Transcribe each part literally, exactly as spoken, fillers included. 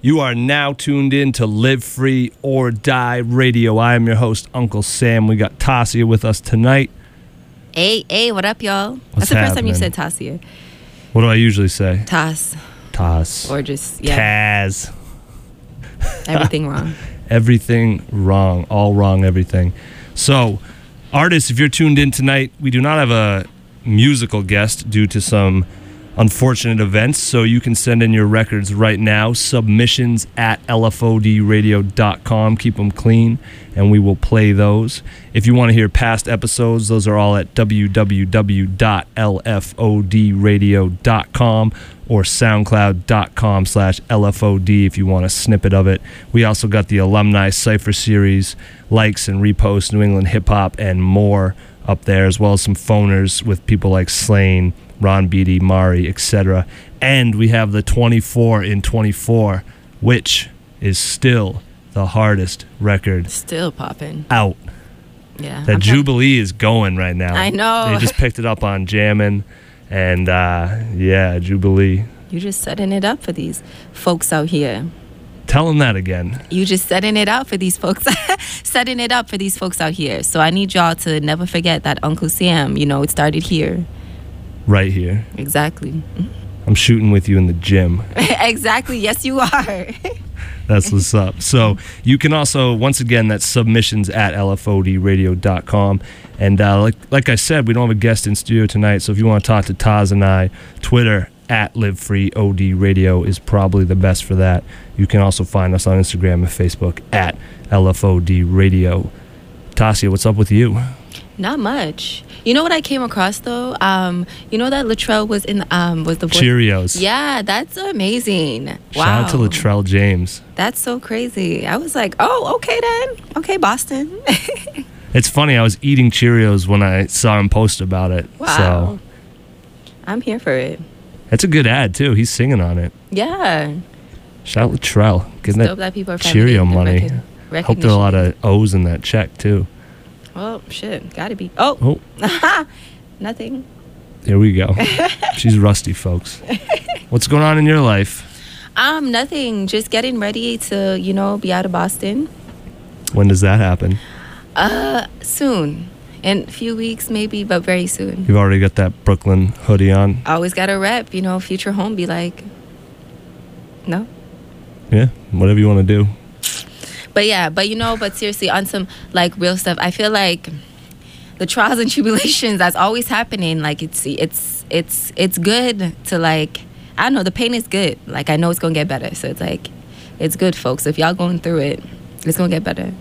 You are now tuned in to Live Free or Die Radio. I am your host, Uncle Sam. We got Tasia with us tonight. Hey, hey, what up, y'all? What's That's the first time happening? you said Tasia. What do I usually say? Tas. Tas. Or just, yeah. Taz. Everything wrong. Everything wrong. All wrong, everything. So, artists, if you're tuned in tonight, we do not have a musical guest due to some unfortunate events, so you can send in your records right now, submissions at L F O D radio dot com. Keep them clean, and we will play those. If you want to hear past episodes, those are all at w w w dot L F O D radio dot com or soundcloud dot com slash L F O D if you want a snippet of it. We also got the Alumni Cypher Series, likes and reposts, New England hip-hop, and more up there, as well as some phoners with people like Slane, Ron Beatty, Mari, et cetera. And we have the twenty-four in twenty-four, which is still the hardest record Still popping. out. Yeah. That I'm Jubilee is going right now. I know. They just picked it up on Jammin', and uh, yeah, Jubilee. You just setting it up for these folks out here. Tell them that again. You just setting it up for these folks. Setting it up for these folks out here. So I need y'all to never forget that Uncle Sam, you know, it started here. Right here. Exactly. I'm shooting with you in the gym. Exactly. Yes, you are. That's what's up. So you can also, once again, that's submissions at L F O D radio dot com. And uh, like like I said, we don't have a guest in studio tonight, so if you want to talk to Taz and I, Twitter at Live Free O D Radio is probably the best for that. You can also find us on Instagram and Facebook at L F O D Radio. Tasia, what's up with you? Not much. You know what I came across though? Um, you know that Latrell was in um was the voice. Cheerios. Yeah, that's amazing. Wow. Shout out to Latrell James. That's so crazy. I was like, oh, okay then. Okay, Boston. It's funny, I was eating Cheerios when I saw him post about it. Wow. So I'm here for it. that's a good ad too. He's singing on it. Yeah. Shout out Latrell. Getting It's that dope that people are Cheerio finding the money. recog- Hope there are a lot of O's in that check too. Oh shit, gotta be. Oh, Oh, nothing. here we go. She's rusty, folks. What's going on in your life? Um, nothing. Just getting ready to, you know, be out of Boston. When does that happen? Uh, soon. In a few weeks, maybe, but very soon. You've already got that Brooklyn hoodie on. Always got a rep, you know, future home be like, no? Yeah, whatever you want to do. But yeah, but you know, but seriously, on some like real stuff, I feel like the trials and tribulations that's always happening, like it's it's it's it's good to like, I don't know, the pain is good. Like I know it's gonna get better. So it's like, it's good, folks. If y'all going through it, it's gonna get better.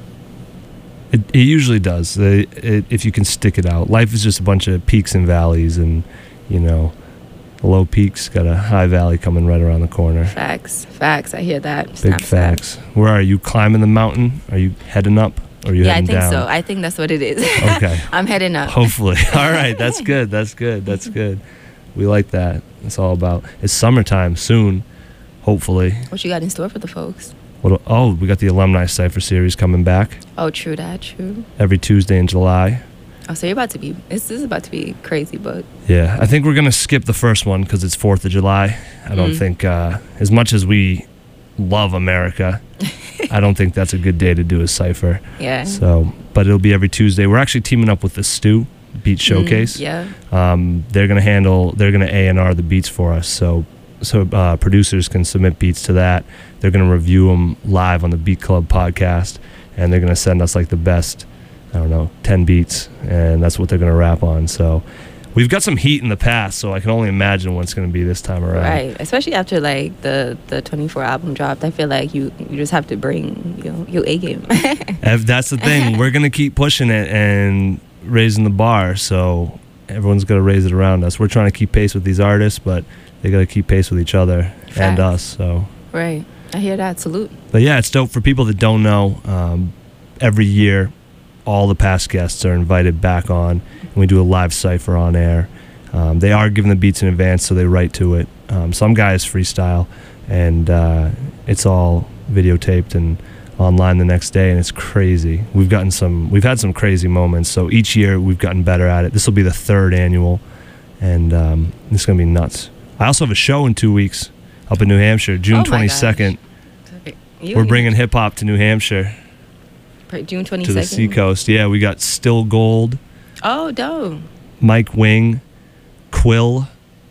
It, it usually does. It, it, if you can stick it out. Life is just a bunch of peaks and valleys, and you know, the low peaks got a high valley coming right around the corner. Facts, facts. I hear that. Big Snap, snap. facts. Where are you? Climbing the mountain? Are you heading up? Or are you Yeah, I heading think down? so. I think that's what it is. Okay. I'm heading up. Hopefully. All right. That's good. That's good. That's good. We like that. It's all about. It's summertime soon. Hopefully. What you got in store for the folks? What? Oh, we got the Alumni Cypher Series coming back Oh, true that, true. every Tuesday in July. Oh, so you're about to be, this, this is about to be crazy, but Yeah, I think we're gonna skip the first one because it's Fourth of July. I don't Mm. think, uh, as much as we love America, I don't think that's a good day to do a cipher. yeah. So, but it'll be every Tuesday. We're actually teaming up with the Stew Beat Showcase. Mm, yeah. Um, they're gonna handle. They're gonna A and R the beats for us. So, so uh, producers can submit beats to that. They're gonna review them live on the Beat Club podcast, and they're gonna send us like the best, I don't know, ten beats, and that's what they're gonna rap on. So, we've got some heat in the past, so I can only imagine what it's gonna be this time around. Right. Especially after like the, the twenty-four album dropped. I feel like you, you just have to bring, you know, your A game. If that's the thing, we're gonna keep pushing it and raising the bar. So everyone's gonna raise it around us. We're trying to keep pace with these artists, but they gotta keep pace with each other and Facts. us. So. Right. I hear that. Salute. But yeah, it's dope. For people that don't know, um, every year, all the past guests are invited back on, and we do a live cipher on air. Um, they are given the beats in advance, so they write to it. Um, some guys freestyle, and uh, it's all videotaped and online the next day, and it's crazy. We've gotten some, we've had some crazy moments. So each year we've gotten better at it. This will be the third annual, and um, it's gonna be nuts. I also have a show in two weeks up in New Hampshire, June Oh my twenty-second. You We're huge. bringing hip hop to New Hampshire, June twenty-second. to the seacoast. Yeah, we got Still Gold, Oh, dope. Mike Wing, Quill,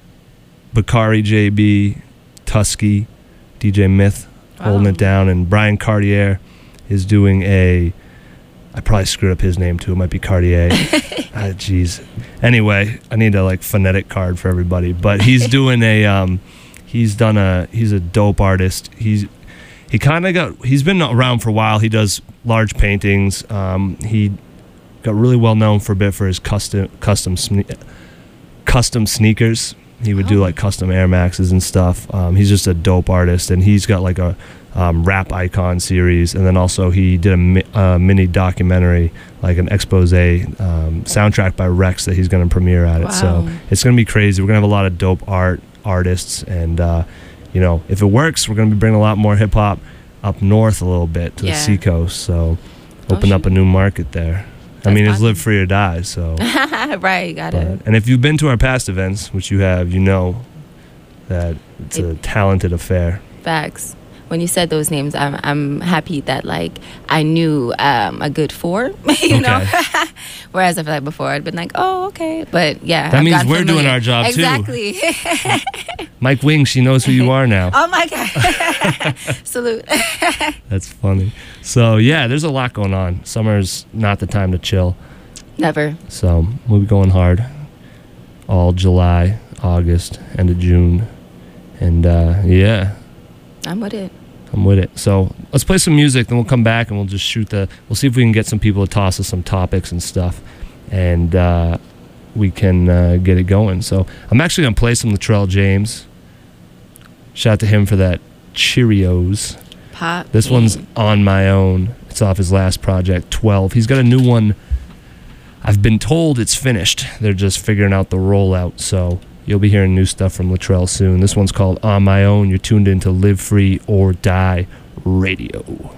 Bakari J B, Tusky, D J Myth holding Wow. it down, and Brian Cartier is doing a. I probably screwed up his name too. It might be Cartier. Ah, jeez. Anyway, I need a like phonetic card for everybody. But he's doing a. Um, he's done a. He's a dope artist. He's. He kind of got. He's been around for a while. He does large paintings. Um, he got really well known for a bit for his custom custom sne- custom sneakers. He would do Oh. like custom Air Maxes and stuff. Um, he's just a dope artist, and he's got like a um, rap icon series, and then also he did a mi- uh, mini documentary, like an expose um, soundtrack by Rex that he's going to premiere at it. So Wow. it's going to be crazy. We're going to have a lot of dope art artists, and uh, you know, if it works, we're going to be bringing a lot more hip hop up north a little bit to Yeah. the seacoast. So Oh, open up shoot. a new market there. I That's mean, it's awesome. live free or die. So. Right, got it. But, and if you've been to our past events, which you have, you know that it's a talented affair. Facts. When you said those names, I'm I'm happy that like I knew um, a good four, you know. Whereas I feel like before I'd been like, oh, okay, but yeah. That I've means gotten we're doing familiar. our job, too. Exactly. Mike Wing, she knows who you are now. Oh my god! Salute. That's funny. So yeah, there's a lot going on. Summer's not the time to chill. Never. So we'll be going hard all July, August, end of June, and uh, yeah, I'm with it. I'm with it. So let's play some music, then we'll come back and we'll just shoot the. We'll see if we can get some people to toss us some topics and stuff, and uh, we can uh, get it going. So I'm actually gonna play some Latrell James. Shout out to him for that Cheerios. Pop. This one's On My Own. It's off his last project, twelve. He's got a new one. I've been told it's finished. They're just figuring out the rollout, so you'll be hearing new stuff from Latrell soon. This one's called On My Own. You're tuned into Live Free or Die Radio.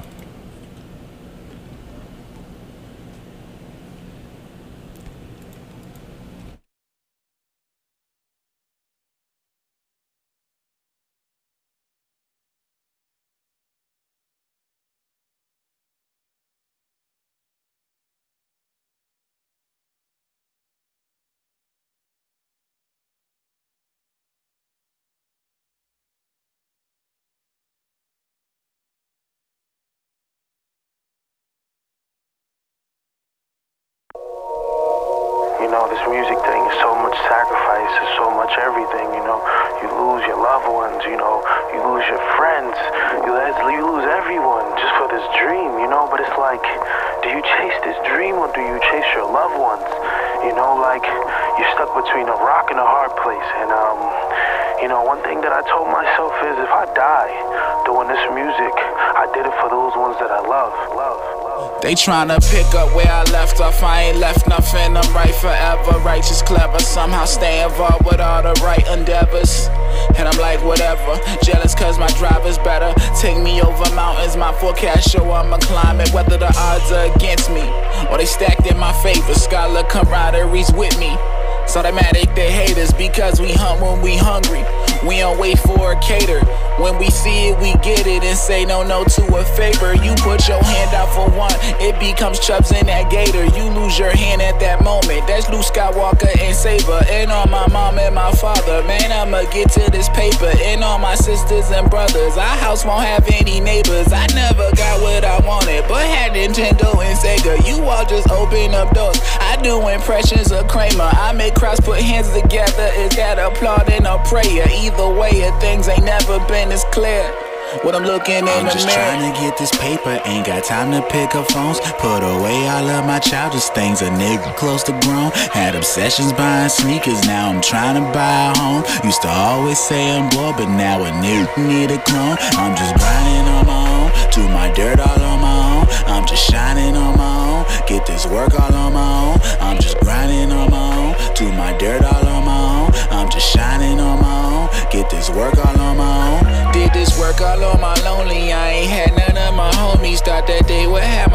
You know, this music thing is so much sacrifice, it's so much everything, you know. You lose your loved ones, you know, you lose your friends, you, you lose everyone just for this dream, you know. But it's like, do you chase this dream or do you chase your loved ones? You know, like, you're stuck between a rock and a hard place. And, um, you know, one thing that I told myself is if I die doing this music, I did it for those ones that I love, love, love. They tryna pick up where I left off, I ain't left nothing, I'm right forever, righteous, clever, somehow stay involved with all the right endeavors. And I'm like, whatever, jealous cause my drive is better. Take me over mountains, my forecast show I'ma climb it, whether the odds are against me or they stacked in my favor. Scholar camaraderie's with me. It's automatic, they hate us because we hunt when we hungry. We don't wait for a cater. When we see it, we get it and say no, no to a favor. You put your hand out for one, it becomes Chubbs in that gator. You lose your hand at that moment. That's Luke Skywalker and Saber. And on my mom and my father, man, I'ma get to this paper. And on my sisters and brothers, our house won't have any neighbors. I never got what I wanted, but had Nintendo and Sega. You all just open up doors. I do impressions of Kramer. I make crowds put hands together. Is that applauding or prayer? Either way, things ain't never been as clear. What I'm looking in I'm the just mirror. trying to get this paper, ain't got time to pick up phones. Put away all of my childish things, a nigga close to grown. Had obsessions buying sneakers, now I'm trying to buy a home. Used to always say I'm bored, but now a nigga need a clone. I'm just grinding on my own, do my dirt all on my own. I'm just shining on my own, get this work all on my own. I'm just grinding on my own, do my dirt all on my own. I'm just shining on my own, get this work all on my own. Did this work all on my lonely. I ain't had none of my homies. Thought that they would have my back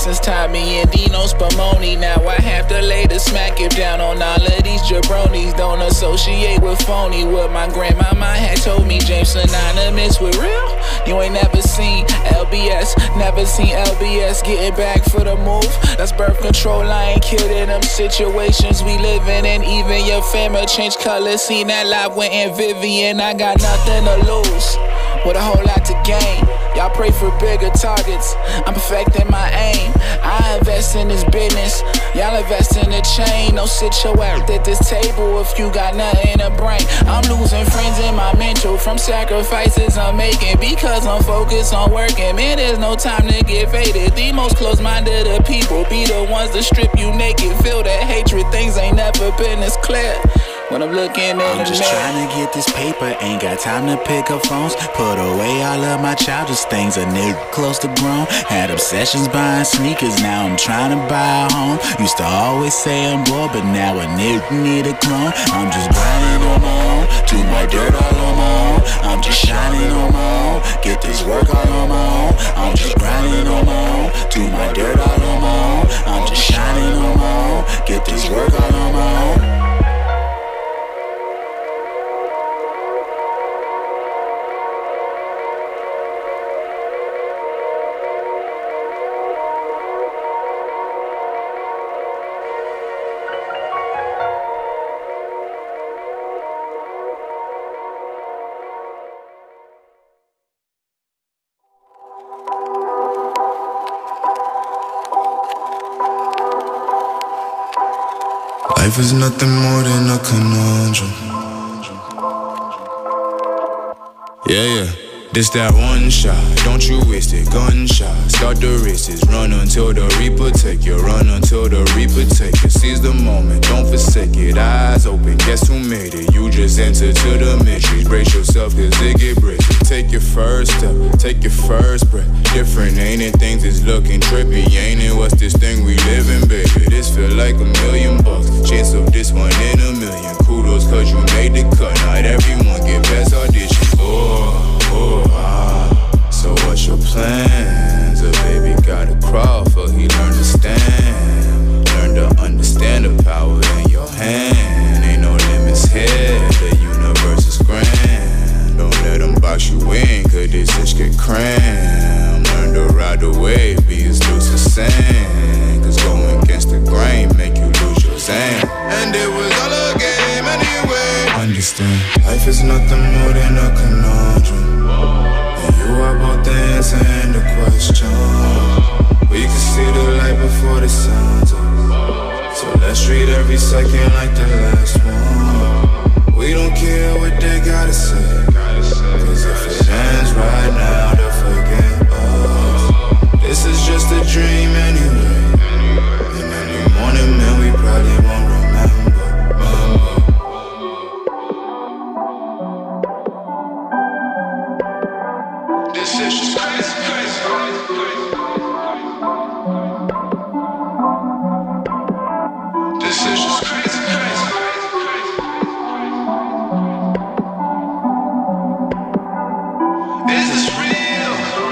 lessons taught me in Dino Spumoni. Now I have to lay the smack it down on all of these jabronis. Don't associate with phony. What my grandmama had told me. James synonymous with real. You ain't never seen L B S, never seen L B S getting back for the move. That's birth control. I ain't kidding. Them situations we living in. Even your family change colors. Seen that live with Aunt Vivian. I got nothing to lose, with a whole lot to gain. Y'all pray for bigger targets. I'm perfecting my aim. I invest in this business. Y'all invest in the chain. Don't sit your ass at this table if you got nothing in the brain. I'm losing friends in my mental from sacrifices I'm making because I'm focused on working. Man, there's no time to get faded. The most close-minded of people be the ones that strip you naked. Feel that hatred. Things ain't never been as clear. When I'm looking in I'm the just mirror. trying to get this paper, ain't got time to pick up phones. Put away all of my childish things, a nigga close to grown. Had obsessions buying sneakers, now I'm trying to buy a home. Used to always say I'm bored, but now a nigga need a clone. I'm just grinding on my own, do my dirt all on my own. I'm just shining on my own, get this work all on my own. I'm just grinding on my own, do my dirt all on my own. I'm just shining on my own, get this work all on my own. Life is nothing more than a conundrum. Yeah, yeah. This that one shot, don't you waste it, gunshot. Start the races, run until the reaper take you. Run until the reaper take you. Seize the moment, don't forsake it. Eyes open, guess who made it? You just enter to the matrix. Brace yourself, cause it get breaky. Take your first step, take your first breath. Different, ain't it? Things is looking trippy, ain't it? What's this thing we living, baby? This feel like a million bucks. Chance of this one in a million. Kudos cause you made the cut. Not everyone get best auditions. Oh. Oh, ah, so what's your plans? A baby gotta crawl for he learn to stand. Learn to understand the power in your hand. Ain't no limits here, the universe is grand. Don't let them box you in, cause this itch get crammed. Learn to ride the wave, be as loose as sand. Cause going against the grain make you lose your zen. And it was all a game anyway. Understand, life is nothing more than a conundrum. You are both the answer and the question. We can see the light before the sun's up. So let's treat every second like the last one. We don't care what they gotta say, cause if it ends right now, they'll forget us. This is just a dream anyway. And any morning, man, we probably won't remember, remember. This is just crazy, crazy, crazy. This is just crazy, crazy, crazy. Is this real?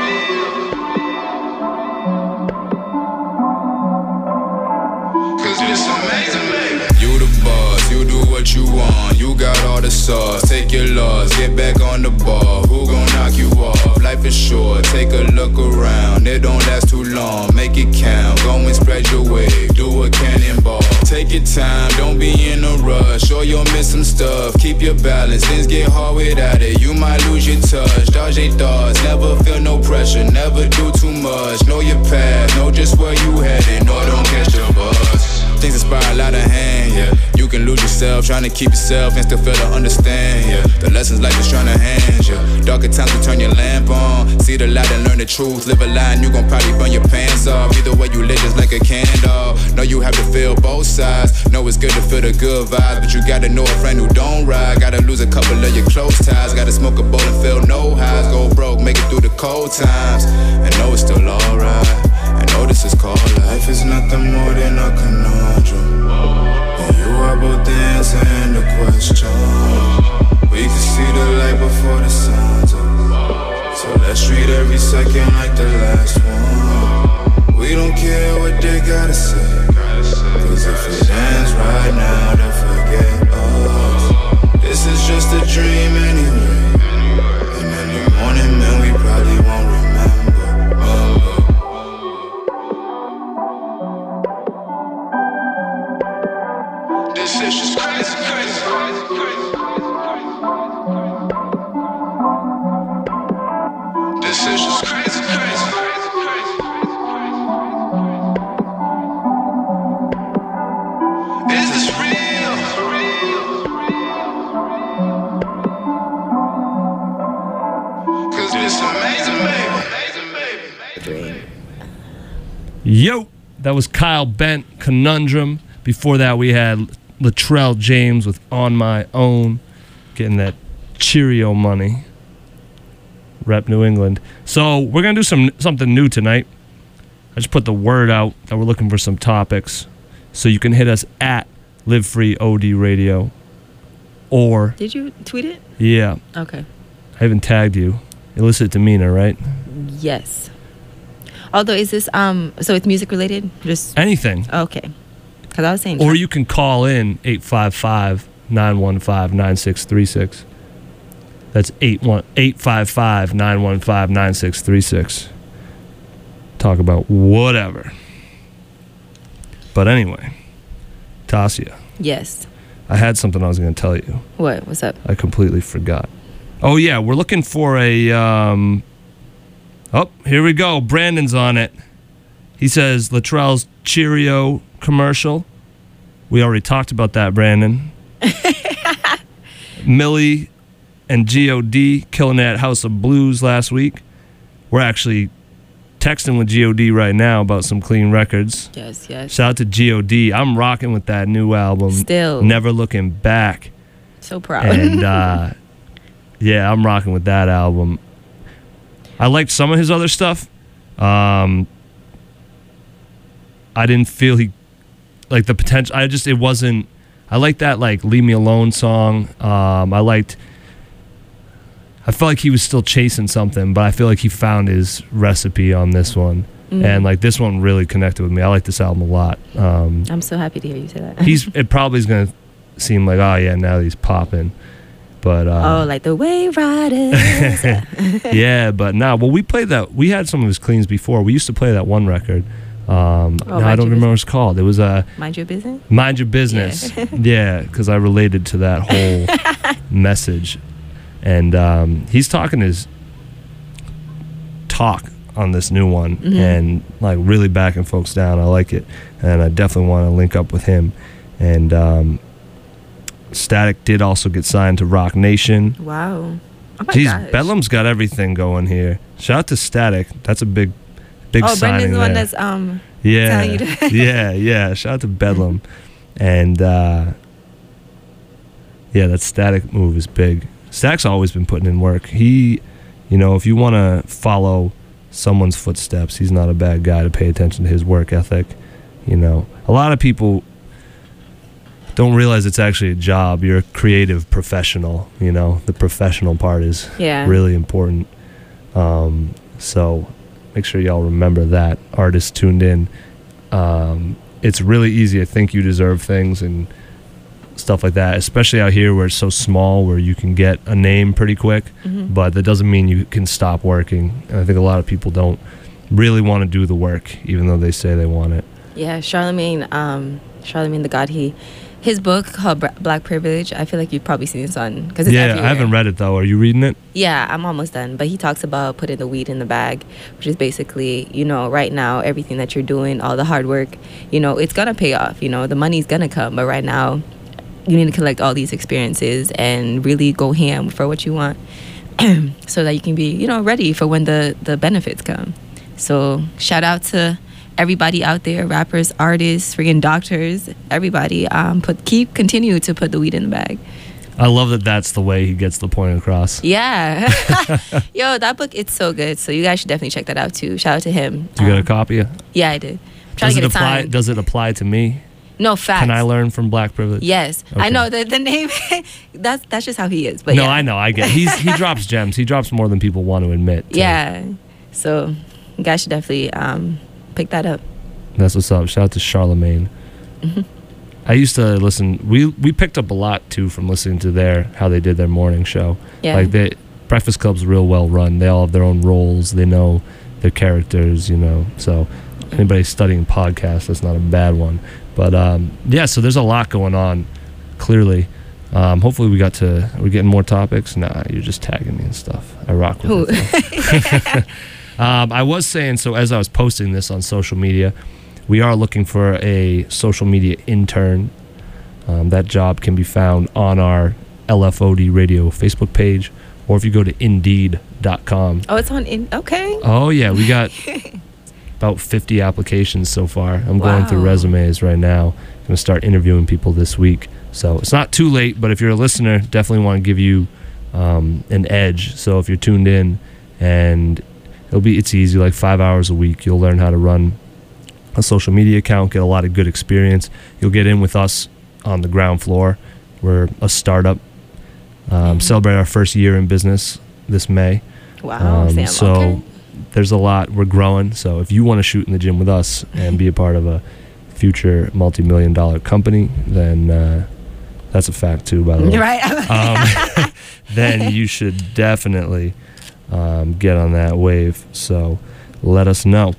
Cause it's amazing, baby. You the boss, you do what you want. You got all the sauce, take your loss, get back on the ball. Who gon' knock you off? Life is short, take a look around. It don't last too long, make it count. Go and spread your wave, do a cannonball. Take your time, don't be in a rush, or you'll miss some stuff. Keep your balance, things get hard without it. You might lose your touch, dodge your thoughts. Never feel no pressure, never do too much. Know your path, know just where you headed. No, don't catch the bus. Things spiral out of hand, yeah. You can lose yourself, trying to keep yourself and still fail to understand, yeah. The lessons life is trying to hand you. Darker times will turn your lamp on. See the light and learn the truth. Live a lie and you gon' probably burn your pants off. Either way you live just like a candle. Know you have to feel both sides. Know it's good to feel the good vibes, but you gotta know a friend who don't ride. Gotta lose a couple of your close ties. Gotta smoke a bowl and feel no highs. Go broke, make it through the cold times, and know it's still alright. And know this is called life. Life is nothing more than a conundrum. And you are both the answer and the question. We can see the light before the sun's up. So let's treat every second like the last one. We don't care care what they gotta say. Cause if it ends right now, then forget us. This is just a dream anyway. And in the morning, man, we probably won't remember. Oh. This is just crazy, crazy, crazy, crazy. This is just crazy, crazy, crazy, crazy, crazy. Is this real? Cause this amazing, baby, amazing, baby. Yo, that was Kyle Bent, Conundrum. Before that, we had Latrell James with On My Own, getting that Cheerio money. Rep New England. So we're gonna do some something new tonight. I just put the word out that we're looking for some topics, so you can hit us at Live Free O D Radio, or Did you tweet it? yeah, Okay. I haven't tagged you. Illicit demeanor, right? Yes. Although, is this um? So it's music related? Just Anything, okay. Because I was saying. or you can call in eight five five, nine one five, nine six three six. That's eight five five, nine one five, nine six three six. Talk about whatever. But anyway, Tasia, Yes. I had something I was going to tell you. What? What's up? I completely forgot. Oh, yeah, we're looking for a... Um, oh, here we go. Brandon's on it. He says Latrell's Cheerio commercial. We already talked about that, Brandon. Millie and G O D killing that House of Blues last week. We're actually texting with G O D right now about some clean records. Yes, yes. Shout out to G O D. I'm rocking with that new album. Still. Never Looking Back. So proud. And uh, yeah, I'm rocking with that album. I liked some of his other stuff. Um, I didn't feel he, like the potential, I just, it wasn't, I liked that like Leave Me Alone song. Um, I liked, I felt like he was still chasing something, but I feel like he found his recipe on this one. Mm. And like this one really connected with me. I like this album a lot. Um, I'm so happy to hear you say that. he's it probably is going to seem like, oh yeah, now he's popping. But uh, oh, like the Wave Riders. yeah, but nah, well we played that, we had some of his cleans before. We used to play that one record. Um, oh, now I don't remember what it's called. It was a uh, Mind Your Business? Mind Your Business. Yeah, because I related to that whole message. And um, he's talking his talk on this new one, mm-hmm. and like really backing folks down. I like it, and I definitely want to link up with him. And um, Static did also get signed to Rock Nation. Wow. Oh my Jeez, gosh. Bedlam's got everything going here. Shout out to Static. That's a big, big oh, signing Brendan's the there. one that's um yeah, telling you to yeah, yeah. Shout out to Bedlam. And uh, yeah, that Static move is big. Stack's always been putting in work. He, you know, if you want to follow someone's footsteps, he's not a bad guy to pay attention to his work ethic. You know, a lot of people don't realize it's actually a job. You're a creative professional, you know. The professional part is yeah. really important. Um, so make sure y'all remember that. Artists tuned in. Um, it's really easy to think you deserve things and stuff like that, especially out here where it's so small, where you can get a name pretty quick, mm-hmm. but that doesn't mean you can stop working. And I think a lot of people don't really want to do the work, even though they say they want it. Yeah, Charlemagne, um, Charlemagne the God, he, his book called Black Privilege, I feel like you've probably seen this on, because it's yeah, everywhere. I haven't read it though. Are you reading it? Yeah, I'm almost done. But he talks about putting the weed in the bag, which is basically, you know, right now, everything that you're doing, all the hard work, you know, it's going to pay off. You know, the money's going to come. But right now, you need to collect all these experiences and really go ham for what you want so that you can be, you know, ready for when the, the benefits come. So shout out to everybody out there, rappers, artists, freaking doctors, everybody. Um, put keep continue to put the weed in the bag. I love that that's the way he gets the point across. Yeah. Yo, that book, it's so good. So you guys should definitely check that out too. Shout out to him. You um, got a copy? Yeah, I did. I'm trying does to get it it apply? signed. Does it apply to me? No, facts. Can I learn from Black Privilege? Yes. Okay. I know the the name. that's that's just how he is. But no, yeah. I know. I get. He's he drops gems. He drops more than people want to admit. Too. Yeah. So you guys should definitely um, pick that up. That's what's up. Shout out to Charlemagne. Mm-hmm. I used to listen. We we picked up a lot too from listening to their how they did their morning show. Yeah. Like they Breakfast Club's real well run. They all have their own roles. They know their characters. You know. So anybody studying podcasts, that's not a bad one. But um, yeah. So there's a lot going on. Clearly. Um, hopefully we got to. Are we getting more topics? Nah, you're just tagging me and stuff. I rock with it. um, I was saying so as I was posting this on social media. We are looking for a social media intern. Um, that job can be found on our L F O D Radio Facebook page, or if you go to Indeed dot com. Oh, it's on in. Okay. Oh yeah, we got about fifty applications so far. I'm Wow. going through resumes right now. Going to start interviewing people this week. So it's not too late, but if you're a listener, definitely want to give you um, an edge. So if you're tuned in, and it'll be it's easy, like five hours a week, you'll learn how to run a social media account, get a lot of good experience. You'll get in with us on the ground floor. We're a startup. Um, celebrate our first year in business this May. Wow, Um, Sam. so Okay. there's a lot. We're growing. So if you want to shoot in the gym with us and be a part of a future multi-million dollar company, then uh, that's a fact too, by the way. Right. Um, then you should definitely um, get on that wave. So let us know.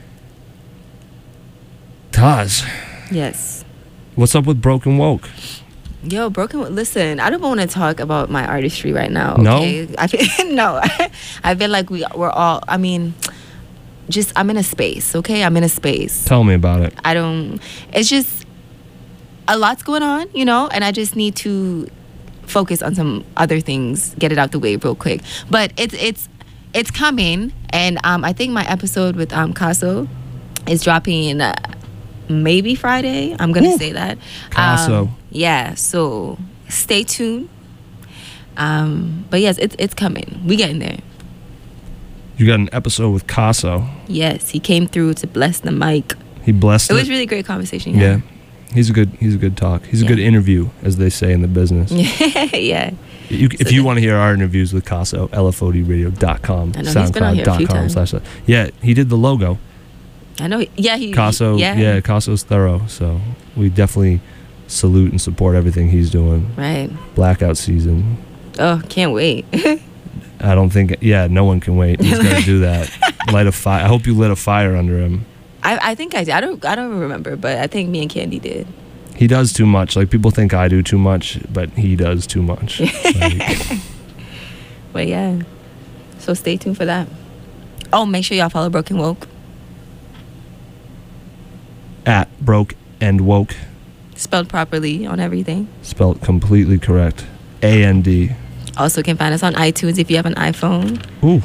Taz, Yes. what's up with Broken Woke? Yo, Broken. Listen, I don't want to talk about my artistry right now. No? Okay? I feel, no. I feel like we we're all. I mean, just I'm in a space. Okay, I'm in a space. Tell me about it. I don't. It's just a lot's going on, you know, and I just need to focus on some other things, get it out the way real quick. But it's it's it's coming, and um, I think my episode with um Caso is dropping. Uh, Maybe Friday. I'm gonna Ooh. say that. Caso. Um, yeah. So stay tuned. Um, but yes, it's it's coming. We getting there. You got an episode with Caso. Yes, he came through to bless the mic. He blessed It it. was really great conversation. yeah. Yeah. He's a good. He's a good talk. He's a Yeah. good interview, as they say in the business. Yeah. You, if So you the- want to hear our interviews with Caso, L F O D radio dot com, I know, he's been on here a few soundcloud dot com times. slash. Yeah, he did the logo. I know. Yeah. He. Caso, Yeah. yeah, Caso's thorough. So we definitely salute and support everything he's doing. Right. Blackout season. Oh, can't wait. I don't think. Yeah, no one can wait. He's gonna do that. Light a fire. I hope you lit a fire under him. I I think I did. I don't I don't remember, but I think me and Candy did. He does too much. Like people think I do too much, but he does too much. Like, But yeah. So stay tuned for that. Oh, make sure y'all follow Broken Woke. at broke and woke, Spelled properly on everything. spelled completely correct. A N D. Also can find us on iTunes if you have an iPhone. Ooh,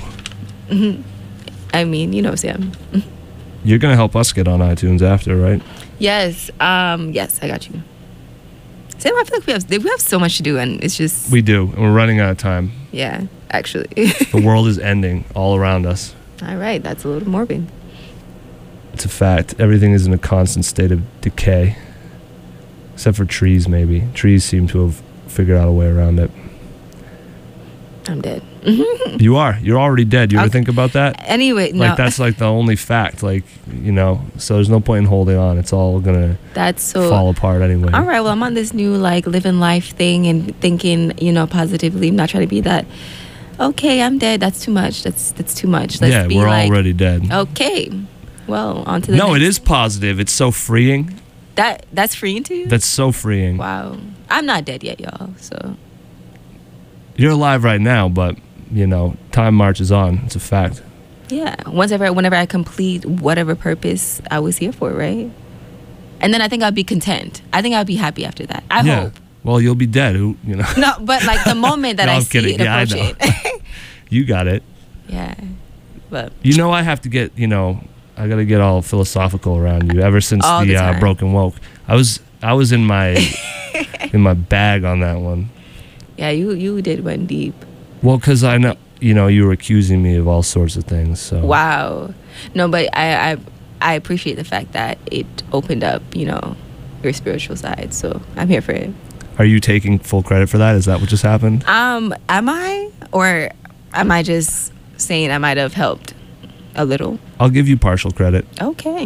I mean, you know, Sam. you're gonna help us get on iTunes after, right? Yes. Um. Yes, I got you. Sam, I feel like we have we have so much to do, and it's just We do, and we're running out of time. yeah. Actually. The world is ending all around us. All right. That's a little morbid. It's a fact. Everything is in a constant state of decay. Except for trees, maybe. Trees seem to have figured out a way around it. I'm dead. You are. You're already dead. You ever Okay. think about that? Anyway, no. Like, that's like the only fact. Like, you know, so there's no point in holding on. It's all gonna That's so. fall apart anyway. All right. Well, I'm on this new like living life thing and thinking, you know, positively. I'm not trying to be that. Okay, I'm dead. That's too much. That's that's too much. Let's yeah, be we're like, already dead. Okay. Well, on to the No, next. it is positive. It's so freeing. That that's freeing to you. That's so freeing. Wow. I'm not dead yet, y'all. So You're alive right now, but, you know, time marches on. It's a fact. yeah. Once ever, whenever I complete whatever purpose I was here for, right? And then I think I'll be content. I think I'll be happy after that. I yeah. hope. Well, you'll be dead. Who, you know. No, but like the moment that No, I I'm see kidding. it Yeah, I approach know. it. You got it. Yeah. But You know, I have to get, you know, I got to get all philosophical around you ever since All the, the uh, time. Broken Woke. I was I was in my in my bag on that one. yeah, you you did went deep. Well, because I know, you know, you were accusing me of all sorts of things. So Wow. No, but I, I I appreciate the fact that it opened up, you know, your spiritual side. So I'm here for it. Are you taking full credit for that? Is that what just happened? Um, am I? Or am I just saying I might have helped a little? I'll give you partial credit. Okay.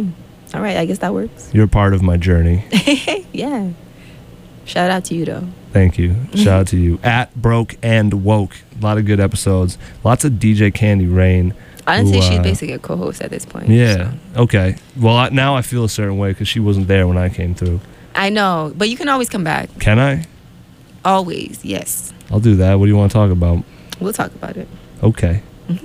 All right, I guess that works. You're part of my journey. Yeah. Shout out to you, though. Thank you. Shout out to you. At Broke and Woke. A lot of good episodes. Lots of D J Candy Rain. Honestly, who, uh, she's basically a co-host at this point. Yeah. So. Okay. Well, I, now I feel a certain way because she wasn't there when I came through. I know, but you can always come back. Can I? Always, yes. I'll do that. What do you want to talk about? We'll talk about it. Okay.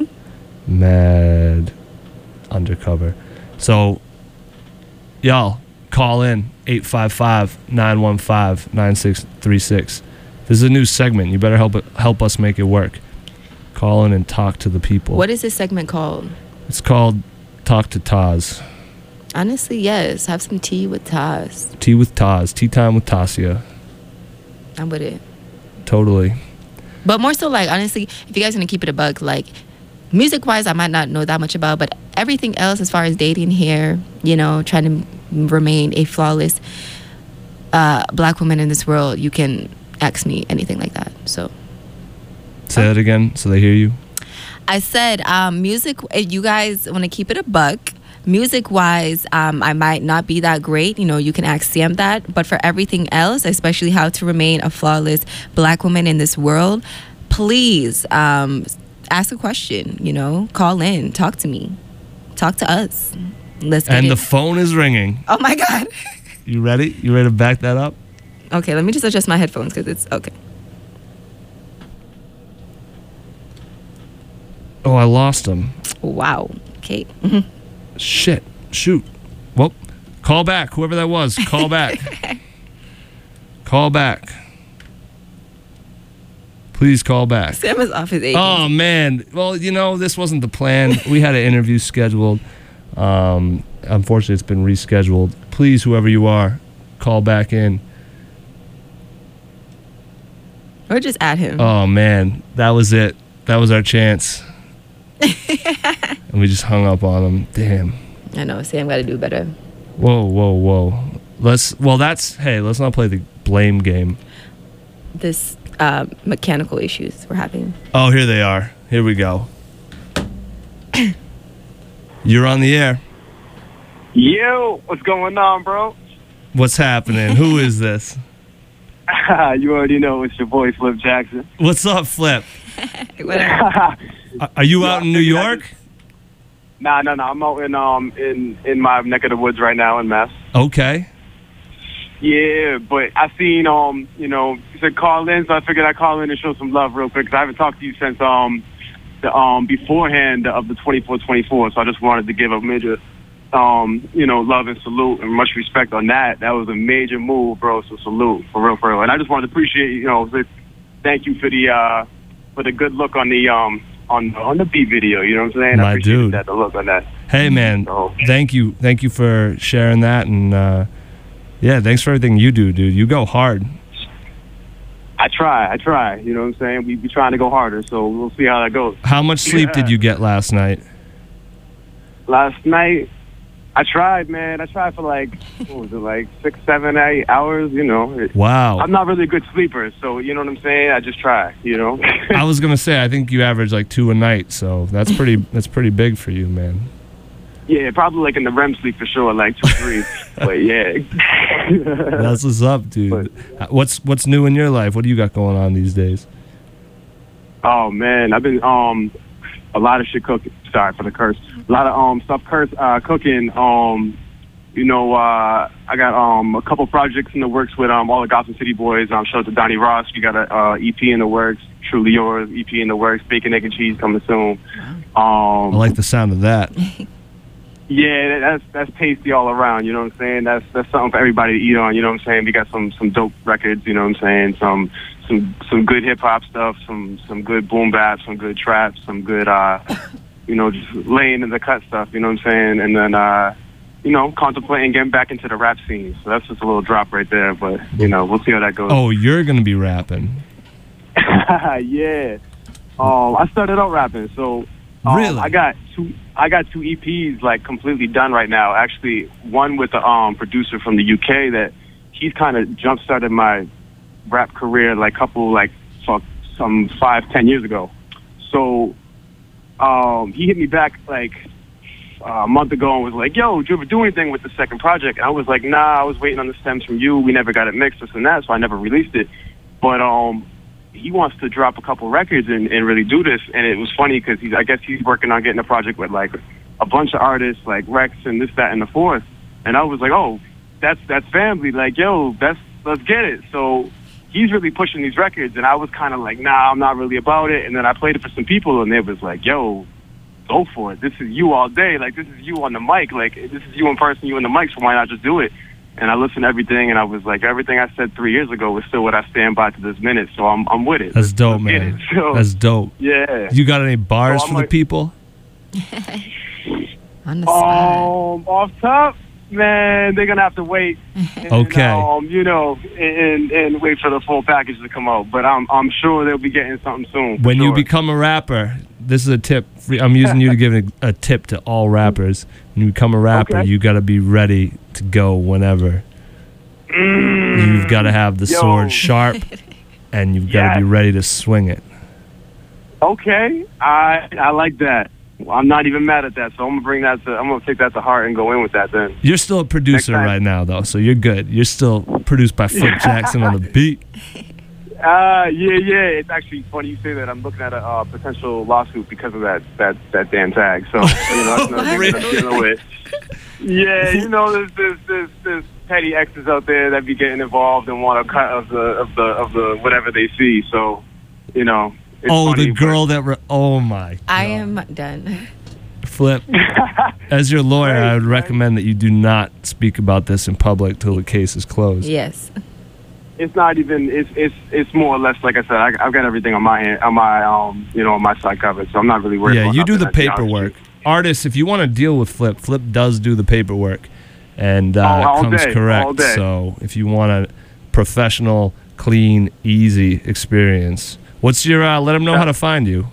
Mad undercover. So, y'all, call in eight five five, nine one five, nine six three six. This is a new segment. You better help it, help us make it work. Call in and talk to the people. What is this segment called? It's called Talk to Taz. Honestly, yes. Have some tea with Taz. Tea with Taz. Tea time with Tasia. I'm with it. Totally. But more so, like, honestly, if you guys want to keep it a bug, like, music-wise, I might not know that much about, but everything else as far as dating here, you know, trying to remain a flawless uh, black woman in this world, you can ask me anything like that. So say that again so they hear you. I said um, music, if you guys want to keep it a buck, music-wise, um, I might not be that great. You know, you can ask Sam that. But for everything else, especially how to remain a flawless black woman in this world, please um, ask a question, you know. Call in. Talk to me. Talk to us. Let's get And it. the phone is ringing. Oh, my God. You ready? You ready to back that up? Okay, let me just adjust my headphones because it's... Okay. Oh, I lost him. Wow. Okay. Mm-hmm. Shit. Shoot. Well, call back. Whoever that was, call back. Call back. Please call back. Sam is off his A. Oh, man. Well, you know, this wasn't the plan. We had an interview scheduled. Um, unfortunately, it's been rescheduled. Please, whoever you are, call back in. Or just add him. Oh, man. That was it. That was our chance. And we just hung up on him. Damn. I know. Sam got to do better. Whoa, whoa, whoa. Let's, well, that's, hey, let's not play the blame game. This uh, mechanical issues we're having. Oh, here they are. Here we go. You're on the air. Yo, what's going on, bro? What's happening? Who is this? You already know it's your boy, Flip Jackson. What's up, Flip? Whatever. Are you Yeah, out in New I figured I York? just- Nah, nah, nah. I'm out in um in in my neck of the woods right now in Mass. Okay. Yeah, but I seen um you know you said call in, so I figured I'd call in and show some love real quick because I haven't talked to you since um the um beforehand of the twenty-four twenty-four. So I just wanted to give a major um you know love and salute and much respect on that. That was a major move, bro. So salute for real, for real. And I just wanted to appreciate you know say thank you for the uh for the good look on the um. On, on the beat video, you know what I'm saying? My I appreciate dude. that, the look on that. Hey, man. So, Thank you. Thank you for sharing that. And, uh, yeah, thanks for everything you do, dude. You go hard. I try, I try. You know what I'm saying? We be trying to go harder, so we'll see how that goes. How much sleep did you get last night? Last night, I tried, man. I tried for like, what was it, like six, seven, eight hours, you know. It, Wow. I'm not really a good sleeper, so you know what I'm saying? I just try, you know? I was gonna say I think you average like two a night, so that's pretty that's pretty big for you, man. Yeah, probably like in the R E M sleep for sure, like two, three. But yeah. That's what's up, dude. What's what's new in your life? What do you got going on these days? Oh man, I've been um a lot of shit cooking. Sorry for the curse. A lot of um stuff curse uh cooking. Um you know, uh I got um a couple projects in the works with um all the Gotham City boys. Um shout out to Donnie Ross. We got a uh, E P in the works. Truly Yours E P in the works. Bacon, Egg and Cheese coming soon. Um I like the sound of that. Yeah, that's that's tasty all around, you know what I'm saying? That's that's something for everybody to eat on, you know what I'm saying? We got some some dope records, you know what I'm saying? Some some some good hip hop stuff, some some good boom bap, some good trap, some good uh you know, just laying in the cut stuff, you know what I'm saying? And then uh you know, contemplating getting back into the rap scene. So that's just a little drop right there, but you know, we'll see how that goes. Oh, you're gonna be rapping. Yeah. Um I started out rapping, so um, Really? I got two I got two E Ps like completely done right now. Actually, one with a um, producer from the U K that he's kind of jump started my rap career like couple like fuck some five ten years ago. So um, he hit me back like uh, a month ago and was like, yo, did you ever do anything with the second project? And I was like, nah, I was waiting on the stems from you. We never got it mixed, this and that, so I never released it. But um, he wants to drop a couple records and, and really do this. And it was funny because he's, I guess he's working on getting a project with like a bunch of artists like Rex and this, that, and the fourth. And I was like, oh, that's that's family. Like, yo, that's let's get it. So he's really pushing these records, and I was kind of like, nah, I'm not really about it. And then I played it for some people, and they was like, yo, go for it. This is you all day. Like, this is you on the mic. Like, this is you in person, you on the mic, so why not just do it? And I listened to everything, and I was like, everything I said three years ago is still what I stand by to this minute, so I'm I'm with it. That's let's, dope, let's man. So, That's dope. Yeah. You got any bars so for like, the people? On the spot. Um, off top, man, they're gonna have to wait. And, Okay. Um, you know, and and wait for the full package to come out. But I'm I'm sure they'll be getting something soon. When sure. you become a rapper, this is a tip. I'm using you to give a, a tip to all rappers. When you become a rapper, Okay. you got to be ready to go whenever. Mm, You've got to have the yo. sword sharp, and you've got to Yes. be ready to swing it. Okay, I I like that. I'm not even mad at that, so I'm gonna bring that to. I'm gonna take that to heart and go in with that then. You're still a producer Next time. right now, though, so you're good. You're still produced by Flip Jackson on the beat. Uh, yeah, yeah. It's actually funny you say that. I'm looking at a uh, potential lawsuit because of that that that damn tag. So you know, that's another thing that I'm dealing with. Yeah, you know, there's there's there's, there's petty exes out there that be getting involved and want a cut of the of the of the whatever they see. So, you know. It's Oh, funny, the girl that. Re- oh my. I God. am done. Flip. As your lawyer, I would recommend that you do not speak about this in public till the case is closed. Yes. It's not even. It's it's it's more or less like I said. I, I've got everything on my hand, on my um, you know, on my side covered. So I'm not really worried. Yeah, about you do nothing, the to be honest with paperwork. you. Artists, if you want to deal with Flip, Flip does do the paperwork, and uh, Oh, all comes day, correct. all day. So if you want a professional, clean, easy experience, what's your? Uh, let them know how to find you.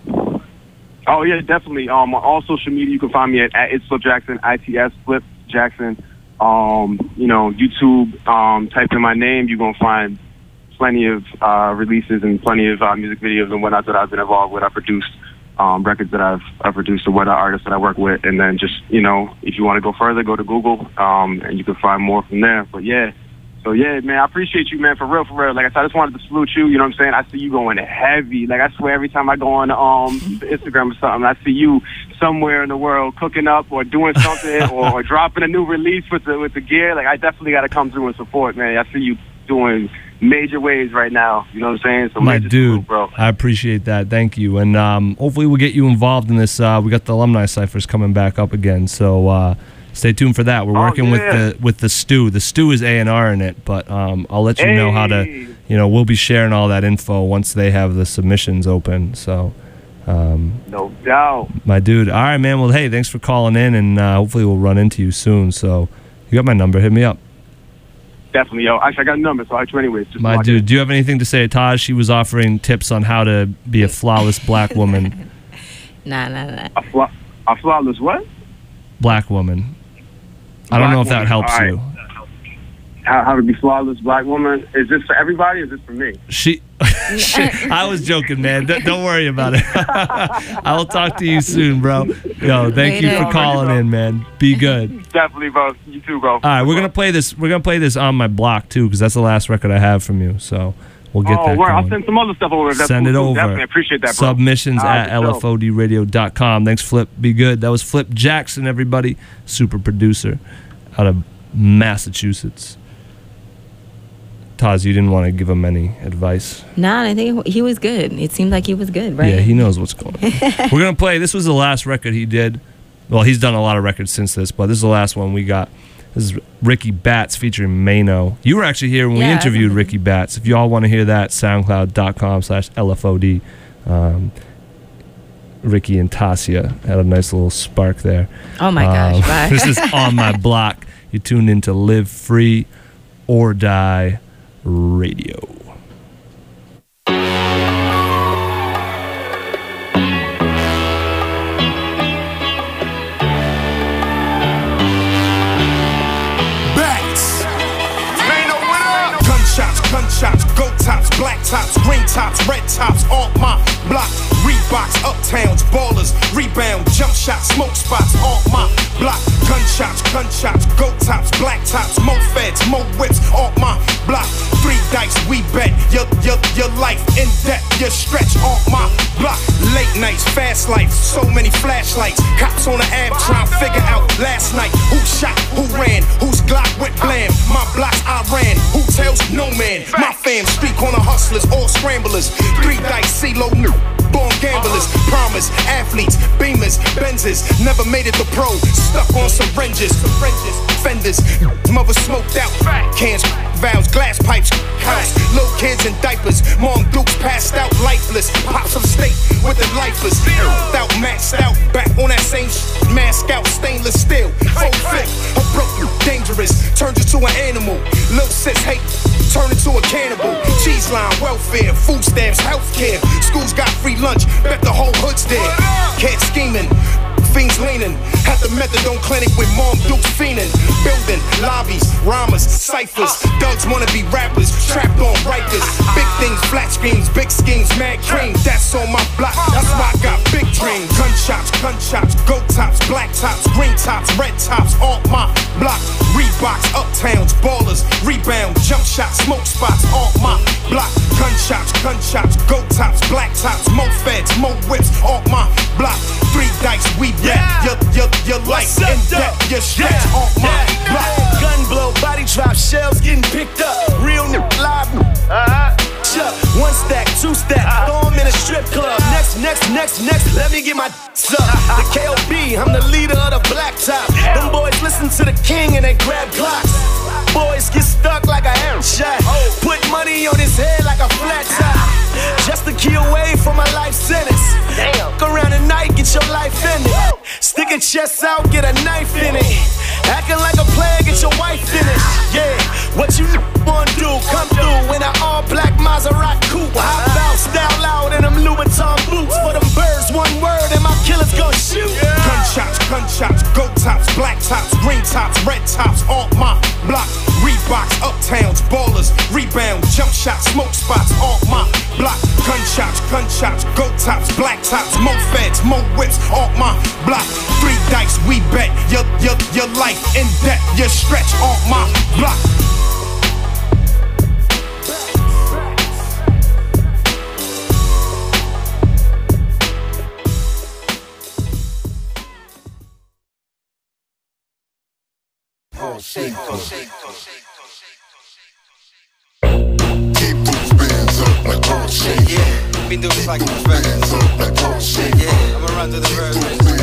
Oh yeah, definitely. Um, on all social media, you can find me at, at It's Flip Jackson, I T S Flip Jackson. Um, you know, YouTube. Um, type in my name, you're gonna find plenty of uh, releases and plenty of uh, music videos and whatnot that I've been involved with. I produced um, records that I've I've produced or what artists that I work with, and then just you know, if you want to go further, go to Google, um, and you can find more from there. But yeah. So, yeah, man, I appreciate you, man, for real, for real. Like I said, I just wanted to salute you, you know what I'm saying? I see you going heavy. Like, I swear every time I go on um, Instagram or something, I see you somewhere in the world cooking up or doing something or, or dropping a new release with the with the gear. Like, I definitely got to come through and support, man. I see you doing major waves right now, you know what I'm saying? So My major dude, salute, bro. I appreciate that. Thank you. And um, hopefully we'll get you involved in this. Uh, we got the alumni ciphers coming back up again, so uh, stay tuned for that. We're Oh, working yeah. with the with the stew. The stew is A and R in it, but um, I'll let you know how to. Hey. You know, we'll be sharing all that info once they have the submissions open. So, um, No doubt. my dude. All right, man. Well, hey, thanks for calling in, and uh, hopefully we'll run into you soon. So, you got my number. Hit me up. Definitely, yo. Actually, I got a number, so I'll hit you anyways. Just My lock dude, in. do you have anything to say to Taj? She was offering tips on how to be a flawless black woman. Nah, nah, nah. A, fla- a flawless what? Black woman. I don't Black know if that woman. helps All right. you. How, how to be flawless black woman? Is this for everybody or is this for me? She, Shit, I was joking, man. D- don't worry about it. I will talk to you soon, bro. Yo, thank you Later. for calling in, man. Be good. Definitely, bro. You too, bro. All right, we're gonna play this. We're gonna play this on my block too, because that's the last record I have from you. So we'll get oh, that word. I'll going. send some other stuff over. If that's Send cool, it too. over. Definitely appreciate that, bro. Submissions All right, at for L sure. F O D radio dot com. Thanks, Flip. Be good. That was Flip Jackson, everybody. Super producer out of Massachusetts. Taz, you didn't want to give him any advice. Nah, I think he was good. It seemed like he was good, right? Yeah, he knows what's going on. We're going to play. This was the last record he did. Well, he's done a lot of records since this, but this is the last one we got. This is Ricky Batts featuring Mano. You were actually here when we Yeah, I interviewed remember. Ricky Batts. If you all want to hear that, soundcloud dot com slash L F O D. Um, Ricky and Tasia had a nice little spark there. Oh my Um, gosh, bye. This is On My Block. You tuned in to Live Free or Die Radio. Bats. Gunshots, gunshots, goat tops, black tops, green tops, red tops, on my block. Reeboks, uptowns, ballers, rebound, jump shots, smoke spots, off my block. Gunshots, gunshots, go tops, black tops, more feds, more whips, off my block. Three dice, we bet your, your, your life in depth, your stretch off my block. Late nights, fast life, so many flashlights. Cops on the ab trying to figure out last night who shot, who ran, whose Glock with blam. My blocks I ran, who tells no man. My fam speak on the hustlers, all scramblers. Three dice, CeeLo, new. Born gamblers, promise, athletes, beamers, Benzes, never made it to pro, stuck on syringes, fenders, mother smoked out, cans, vows, glass pipes, house, little kids in diapers, mom dukes passed out, lifeless, pops of state with the lifeless, out, maxed out, back on that same sh- mask out, stainless steel, full fit, her broke you, dangerous, turned you to an animal, little sis hate, turn into a cannibal, cheese line, welfare, food stamps, healthcare, schools got free lunch, bet the whole hood's there. Kids scheming, fiends leaning. Had the methadone clinic with mom dukes fiending. Building lobbies, rhymes, ciphers. Thugs wanna be rappers, trapped on rikers. Big things, flat screens, big schemes, mad cream. That's on my block, that's why I got big dreams. Gunshots, gunshots, go tops, black tops, green tops, red tops, on my block. Reeboks, uptowns, ballers, rebound, jump shots, smoke spots, on my block. Gunshots, gunshots, go tops, black tops, more feds, more whips, on my block. Three dice, we bet your, your, your life in depth, your stretch, on my block. Gun blow, body drop, shells getting picked up. Real n- live. Uh-huh. One stack, two stack, throw 'em in a strip club. Next, next, next, next, let me get my stuff. The K O B, I'm the leader of the black top. Them boys listen to the king and they grab Glocks. Boys get stuck like a air shot. Put money on his head like a flat top. Just a key away from a life sentence. Go around at night, get your life in it. Stick a chest out, get a knife in it. Acting like a player, get your wife finished. Yeah, what you wanna do, come through in an all black Maserati coupe. Hop out, style out in them Louboutin boots. For them birds, one word and my killers gon' shoot. Gunshots, gunshots, go tops, black tops, green tops, red tops, on my block. Reeboks, uptowns, ballers, rebound, jump shots, smoke spots, on my block. Gunshots, gunshots, go tops, black tops, more feds, more whips, on my block. Three dice, we bet your, your, your life in depth, your stretch, on my block. Keep those bands up like Paul Shaker. Yeah, we do this like a professional. Yeah, I'ma run through the verse.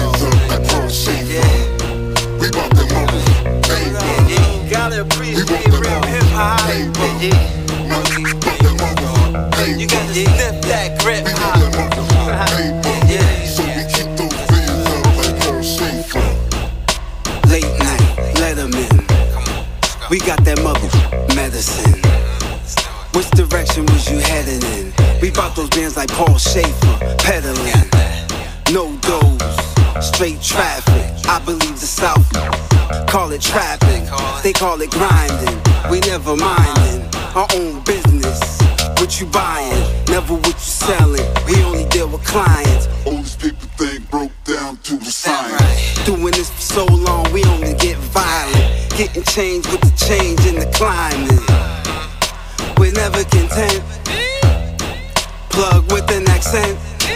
Yeah, we bought them over. Hey, yeah, yeah, you gotta appreciate real hip hop. Yeah, yeah, you gotta sniff that grip hop. Yeah, so we keep those bands up like Paul Shaker. Late night, Letterman. We got that mother medicine. Which direction was you heading in? We bought those bands like Paul Schaefer, peddling. No dose, straight traffic. I believe the South call it trapping. They call it grinding. We never minding our own business. What you buying, never what you selling. We only deal with clients. All this paper thing broke down to the science. Doing this for so long, we only get violent. Getting change with the change in the climate. We're never content. Plug with an accent.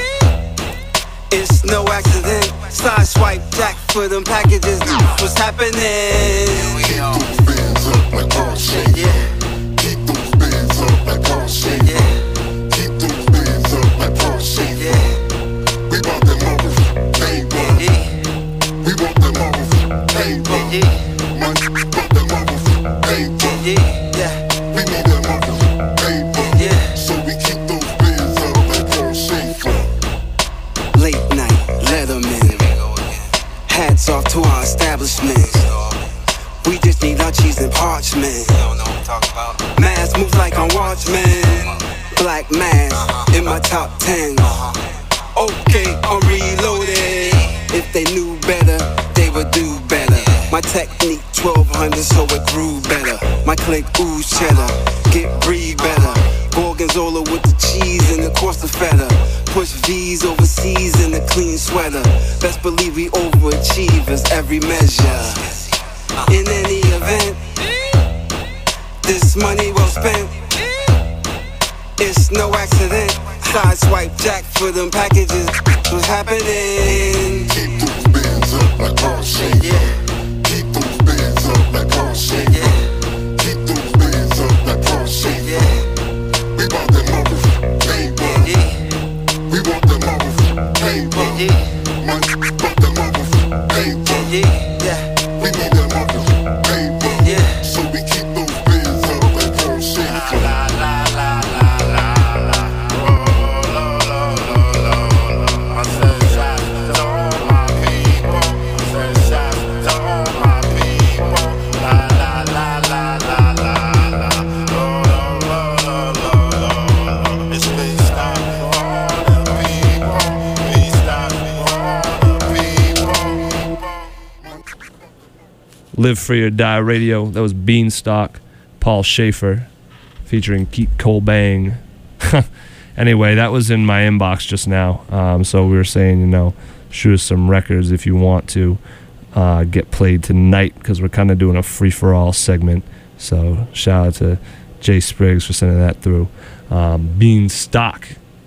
It's no accident. Side swipe jack for them packages. What's happening? Keep those bands up like Paul Shaker. Yeah. Keep those bands up like Paul Shaker. Yeah. Keep those bands up like Paul Shaker. Yeah. We bought them over. Hey, Yeah. we bought them over. Hey, Yeah. man, bought them over. Hey, Yeah. Yeah. we need them over. Hey, Yeah. so we keep those bands up like Paul Shaker. Late night, Letterman. Hats off to our establishment. We just need our cheese and parchment. Mass moves like I'm Watchmen. Black mass in my top ten. Okay, I'm reloaded. If they knew better, they would do better. My technique twelve hundred, so it grew better. My click ooze cheddar, get breed better. Gorgonzola with the cheese and of course the feta. Push V's overseas in a clean sweater. Best believe we overachievers every measure. In any event, this money well spent. It's no accident. Sideswipe Jack for them packages. What's happening? Keep those bands up like Carl Schaefer. Yeah. Keep those bands up like Carl Schaefer. Yeah. Keep those bands up like Carl Schaefer. Yeah. We want that motherfucking paper. Yeah. We want that motherfucking paper. Yeah. Money, want that motherfucking paper. Yeah. Yeah. We need that motherfucking paper. Yeah. So we keep those bands up like Carl Schaefer. La la la la la la. Oh, lo, lo, lo, lo, lo. I said shots to all my people. I said shots to all my people. La la la la la la la. Oh, lo, lo, lo, lo, lo. It's big stop for all the people. Big stop for all the people. Live Free or Die Radio. That was Beanstalk, Paul Schaefer, featuring Keith Colbang. Anyway, that was in my inbox just now. Um, so we were saying, you know, shoot us some records if you want to uh, get played tonight, because we're kind of doing a free-for-all segment. So shout out to Jay Spriggs for sending that through. Um, Beanstalk,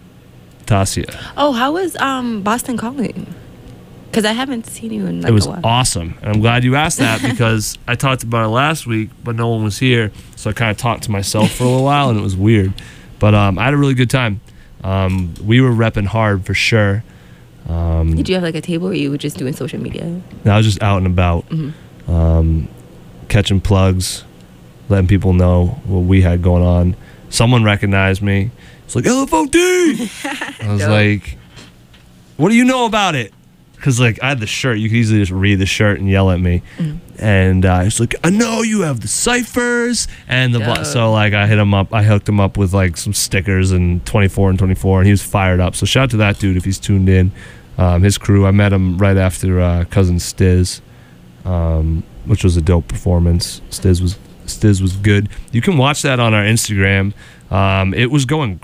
Tasia. Oh, how was um Boston Calling? Because I haven't seen you in like It was a while. awesome. And I'm glad you asked that, because I talked about it last week, but no one was here. So I kind of talked to myself for a little while, and it was weird. But um, I had a really good time. Um, we were repping hard for sure. Um, Did you have like a table, or you were just doing social media? I was just out and about, Mm-hmm. um, catching plugs, letting people know what we had going on. Someone recognized me. It's like, L F O D! I was Dope. like, what do you know about it? Because like I had the shirt, you could easily just read the shirt and yell at me. Mm. And uh, it's like, I know you have the ciphers and the blah. Dope. So like I hit him up, I hooked him up with like some stickers and twenty-four and twenty-four, and he was fired up. So shout out to that dude if he's tuned in. Um, his crew. I met him right after uh, Cousin Stiz, um, which was a dope performance. Stiz was Stiz was good. You can watch that on our Instagram. Um, it was going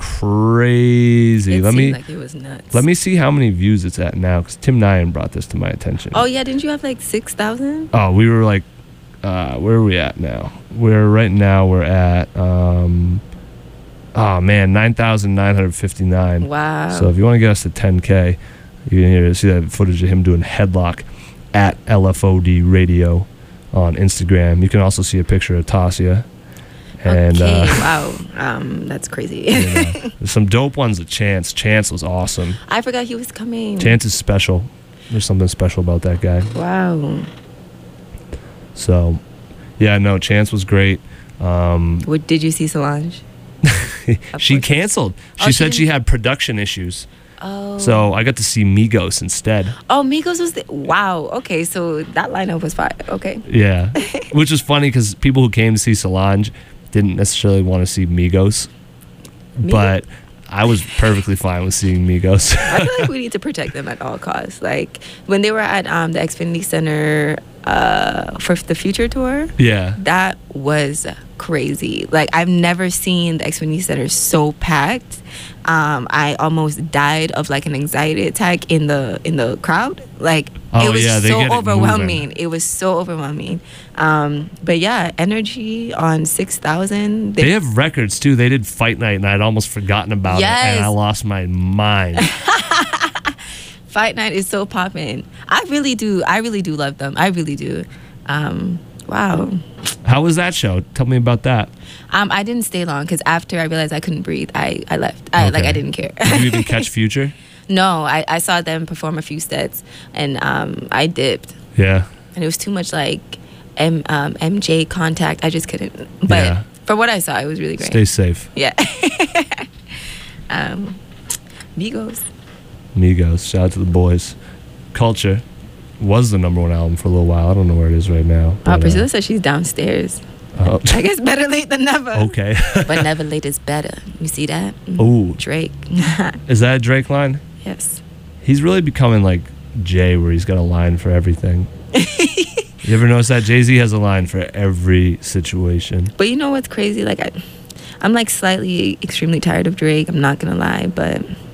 crazy. It let seemed me like it was nuts. let me see how many views it's at now, because Tim Nyan brought this to my attention. Oh yeah, didn't you have like six thousand? Oh, we were like, uh, where are we at now? We're right now. We're at, um, oh man, nine thousand nine hundred fifty-nine. Wow. So if you want to get us to ten K, you can hear see that footage of him doing headlock at L F O D Radio on Instagram. You can also see a picture of Tasia. And okay, uh, wow, um, that's crazy. you know, there's some dope ones at Chance. Chance was awesome. I forgot he was coming. Chance is special. There's something special about that guy. Wow. So, yeah, no, Chance was great. Um, What did you see Solange? she canceled. She Oh, she said she didn't- had production issues. Oh. So I got to see Migos instead. Oh, Migos was the, wow. Okay, so that lineup was fire. Okay. Yeah, which was funny because people who came to see Solange didn't necessarily want to see Migos, but I was perfectly fine with seeing Migos. I feel like we need to protect them at all costs. Like when they were at um, the Xfinity Center uh, for the Future Tour. Yeah. That was crazy. Like I've never seen the Xfinity Center so packed. Um, I almost died of like an anxiety attack in the in the crowd. Like Oh, it was yeah, they so get it overwhelming. moving. It was so overwhelming. Um, but yeah, Energy on six thousand. They have records too. They did Fight Night, and I'd almost forgotten about it, and I Yes. lost my mind. Fight Night is so poppin'. I really do. I really do love them. I really do. Um, wow. How was that show? Tell me about that. Um, I didn't stay long because after I realized I couldn't breathe, I, I left. I, Like Okay. I didn't care. Did you even catch Future? No, I, I saw them perform a few sets and um, I dipped. Yeah. And it was too much like M, um, M J contact. I just couldn't. But Yeah. for what I saw, it was really great. Stay safe. Yeah. um, Migos. Migos. Shout out to the boys. Culture was the number one album for a little while. I don't know where it is right now. Oh, but, uh, Priscilla says she's downstairs. oh. I guess better late than never. Okay. But never late is better. You see that? Ooh. Drake. Is that a Drake line? Yes. He's really becoming like Jay, where he's got a line for everything. You ever notice that? Jay-Z has a line for every situation. But you know what's crazy? Like I, I'm like slightly extremely tired of Drake. I'm not gonna lie, but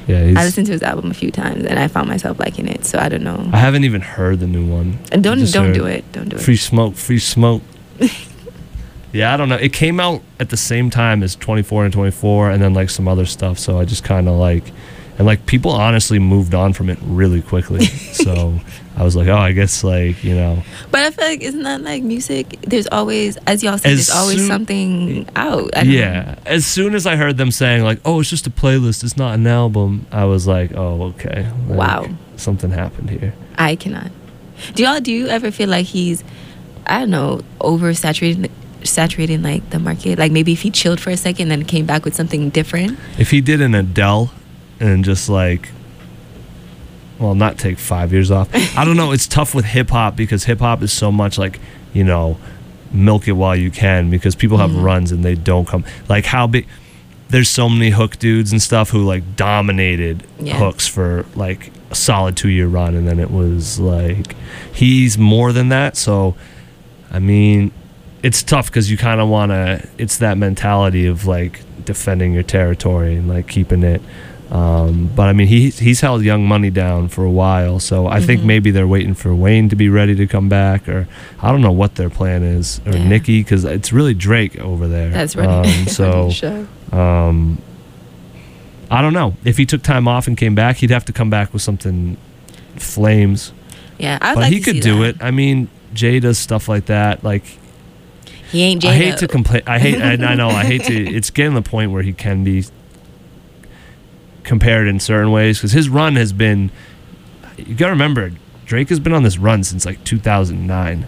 Yeah, he's, I listened to his album a few times and I found myself liking it. So I don't know. I haven't even heard the new one. And don't Just don't heard do it. Don't do it. Free smoke, free smoke. Yeah, I don't know. It came out at the same time as twenty-four and twenty-four, and then like some other stuff. So I just kind of like, and like people honestly moved on from it really quickly. So I was like, oh, I guess like you know. But I feel like isn't that like music? There's always, as y'all say, As there's always soon- something out. I don't Yeah, know. as soon as I heard them saying like, oh, it's just a playlist, it's not an album, I was like, oh, okay. Like, Wow. something happened here. I cannot. Do y'all? Do you ever feel like he's, I don't know, oversaturating, saturating like the market? Like maybe if he chilled for a second and then came back with something different. If he did an Adele and just like, well, not take five years off. I don't know. It's tough with hip hop because hip hop is so much like, you know, milk it while you can because people have Mhm. runs and they don't come. Like how big, there's so many hook dudes and stuff who like dominated Yeah. hooks for like a solid two year run. And then it was like, he's more than that. So, I mean, it's tough because you kind of want to, it's that mentality of like defending your territory and like keeping it. Um, but I mean, he he's held Young Money down for a while, so I think Mhm. maybe they're waiting for Wayne to be ready to come back, or I don't know what their plan is, or Yeah. Nicki, because it's really Drake over there. That's right. Um, so, Sure. um, I don't know. If he took time off and came back, he'd have to come back with something flames. Yeah, I would But like he to could see do that. it. I mean, Jay does stuff like that. Like, He ain't Jada. I hate to complain. I hate. I, I know. I hate to. It's getting to the point where he can be compared in certain ways because his run has been. You gotta remember, Drake has been on this run since like two thousand nine,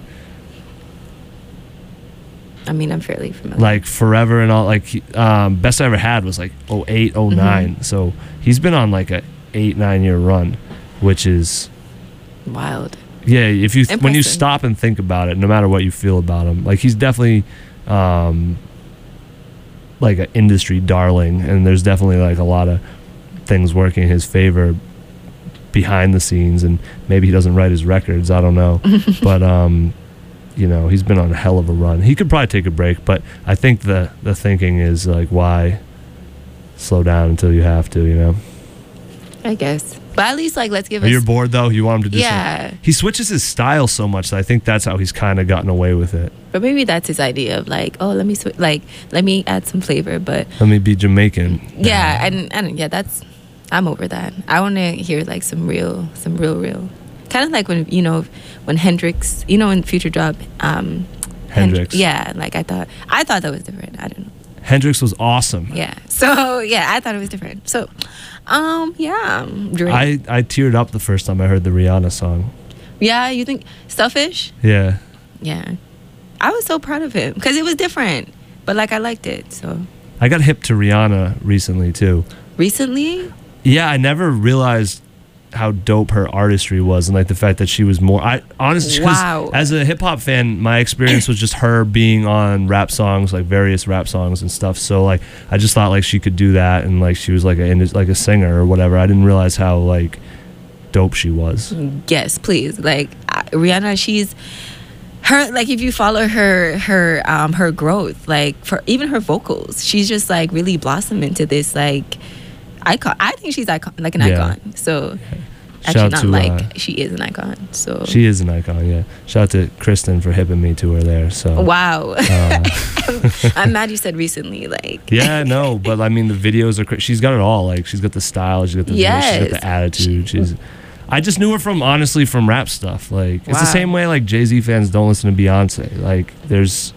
I mean, I'm fairly familiar. like forever and all. Like he- um, best I ever had was like oh eight, oh nine. Mhm. So he's been on like a eight, nine year run, which is Wild. yeah. If you th- when you Impressive. stop and think about it, no matter what you feel about him, like he's definitely. Um, like an industry darling, and there's definitely like a lot of things working in his favor behind the scenes, and maybe he doesn't write his records, I don't know. But um you know, he's been on a hell of a run. He could probably take a break, but I think the the thinking is like, why slow down until you have to, you know? I guess. But at least like let's give Are us. you bored though? You want him to do Yeah. something? He switches his style so much that I think that's how he's kind of gotten away with it. But maybe that's his idea of like, oh, let me sw- like let me add some flavor. But Let me be Jamaican. yeah, and and yeah, that's I'm over that. I want to hear like some real, some real, real. Kind of like when you know when Hendrix, you know, in Future Drop, um, Hend- Hendrix. yeah, like I thought, I thought that was different. I don't know. Hendrix was awesome. Yeah. So yeah, I thought it was different. So, um, yeah, um, Drake. I, I teared up the first time I heard the Rihanna song. yeah, you think Selfish? Yeah. Yeah, I was so proud of him because it was different, but like I liked it. So I got hip to Rihanna recently too. recently, Yeah, I never realized how dope her artistry was, and like the fact that she was more. I honestly, 'cause Wow. as a hip hop fan, my experience was just her being on rap songs, like various rap songs and stuff. So like, I just thought like she could do that, and like she was like a like a singer or whatever. I didn't realize how like dope she was. yes, please. Like uh, Rihanna, she's her. Like if you follow her, her, um, her growth, like for even her vocals, she's just like really blossomed into this like icon. I think she's icon, like an Yeah. icon. So Shout actually, not to, like uh, she is an icon. So She is an icon, yeah. Shout out to Kristen for hipping me to her there. So wow. uh, I'm mad you said recently. Like yeah, no, but I mean the videos are. Cra- she's got it all. Like she's got the style, she's got the voice, she's got Yes. the attitude. She's. I just knew her from honestly from rap stuff. Like it's the Wow. same way like Jay-Z fans don't listen to Beyonce. Like there's.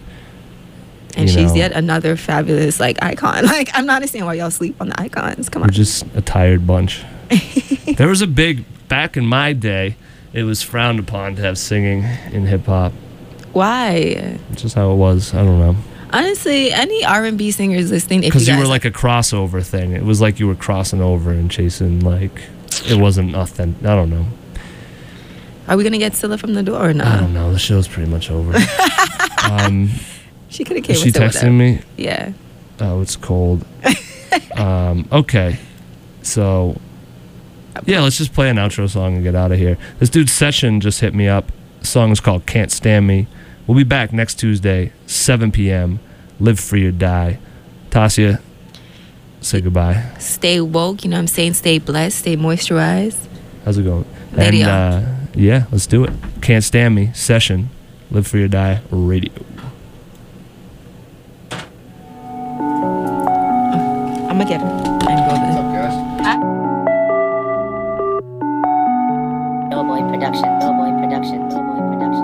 and you she's know, yet another fabulous like icon. Like I'm not understanding why y'all sleep on the icons. Come We're on. just a tired bunch. There was a big back in my day. It was frowned upon to have singing in hip hop. Why? It's just how it was. I don't know. Honestly, any R and B singers listening, if Because you, you guys, were like a crossover thing. It was like you were crossing over and chasing like. It wasn't authentic. I don't know. are we gonna get Scylla from the door or I not? don't know. The show's pretty much over. um, She could have came. is she with it, texting me? Yeah. Oh, it's cold. um, okay. So, yeah, let's just play an outro song and get out of here. This dude Session just hit me up. The song is called Can't Stand Me. We'll be back next Tuesday, seven p.m. Live Free or Die. Tasia, say goodbye. Stay woke, you know what I'm saying? Stay blessed, stay moisturized. How's it going? Radio. And uh, yeah, let's do it. Can't Stand Me session. Live Free or Die Radio. I'm gonna get her. And go What's up, guys? Doughboy Production. Doughboy Production. Doughboy Production.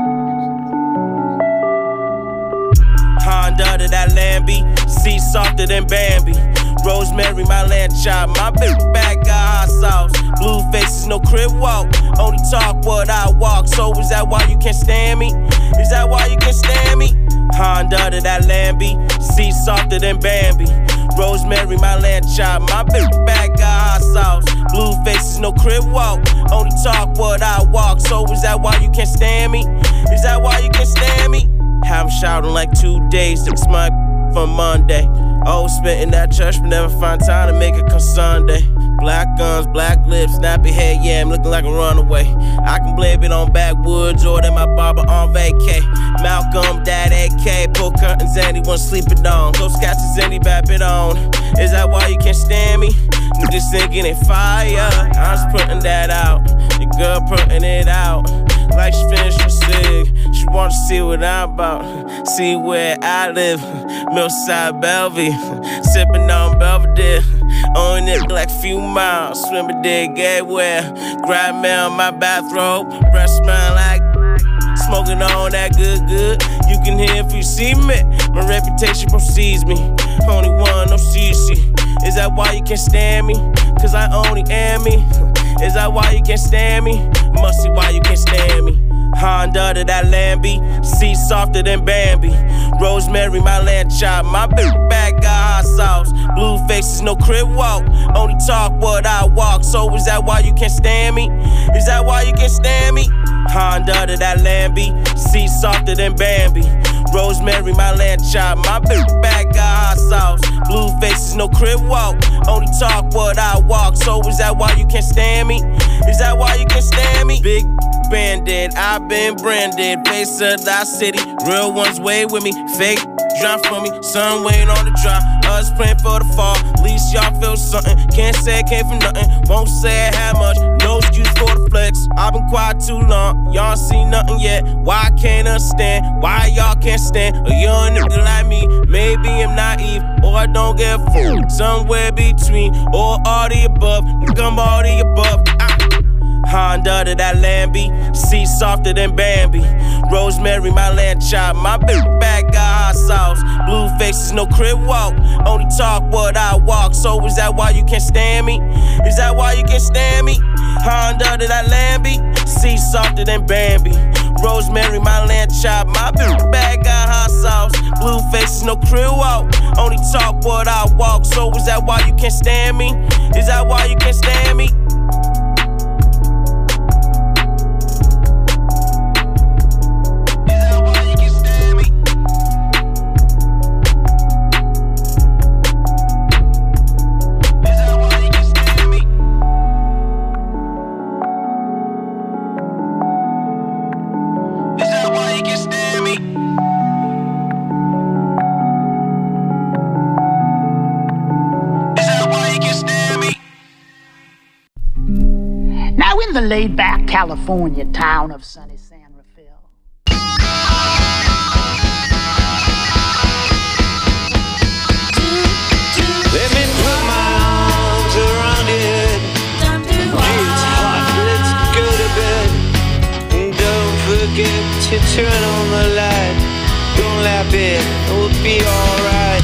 Honda to that Lambie, sea softer than Bambi. Rosemary, my land child, my big bag got hot sauce. Blue faces, no crib walk. Only talk what I walk. So is that why you can't stand me? Is that why you can't stand me? Honda to that Lambie, sea softer than Bambi. Rosemary, my land child, my big bag got hot sauce. Blue faces, no crib walk. Only talk what I walk. So is that why you can't stand me? Is that why you can't stand me? Have 'em shouting like two days, six months from Monday. Oh, spent in that church, but never find time to make it come Sunday. Black guns, black lips, nappy head, yeah, I'm looking like a runaway. I can blame it on backwoods or that my barber on vacay. Malcolm, Dad, A K, pull curtains, anyone sleeping on. Those cats is any bad bit on. Is that why you can't stand me? Niggas thinking it fire. I'm just putting that out. The girl putting it out. Like she finished her cig. She wants to see what I'm about. See where I live. Millside Bellevue. Sipping on Belvedere. On it like a few miles. Swimming there gateway. Grab me on my bathrobe. Breath smell like smoking on that good good. You can hear if you see me. My reputation precedes me. Only one, no C C. Is that why you can't stand me? Cause I only am me. Is that why you can't stand me? Must see why you can't stand me. Honda to that Lambie, sea softer than Bambi. Rosemary, my land child, my big bag got hot sauce. Blue faces, no crib walk. Only talk what I walk. So is that why you can't stand me? Is that why you can't stand me? Honda to that Lambie, sea softer than Bambi. Rosemary, my land child, my big bag got hot sauce. Blue faces, no crib walk. Only talk what I walk. So is that why you can't stand me? Is that why you can't stand me? Big bandit, I've been branded. Face of the city, real ones way with me. Fake drop for me, sun waiting on the drop. Us praying for the fall, at least y'all feel something. Can't say it came from nothing, won't say it had much. No excuse for the flex, I've been quiet too long. Y'all seen nothing yet, why I can't understand? Why y'all can't stand a young nigga like me? Maybe I'm naive, or I don't get fooled. Somewhere between, or all the above. I'm all the above. I Honda to that Lambie, sea softer than Bambi. Rosemary, my land child, my big bag got hot sauce. Blue faces, no crib walk. Only talk what I walk. So is that why you can't stand me? Is that why you can't stand me? Honda to that Lambie, sea softer than Bambi. Rosemary, my land child, my big bag got hot sauce. Blue faces, no crib walk. Only talk what I walk. So is that why you can't stand me? Is that why you can't stand me? The laid-back California town of sunny San Rafael. Let me put my arms around it. It's hot, let's go to bed. And don't forget to turn on the light. Don't lap it, it will be alright.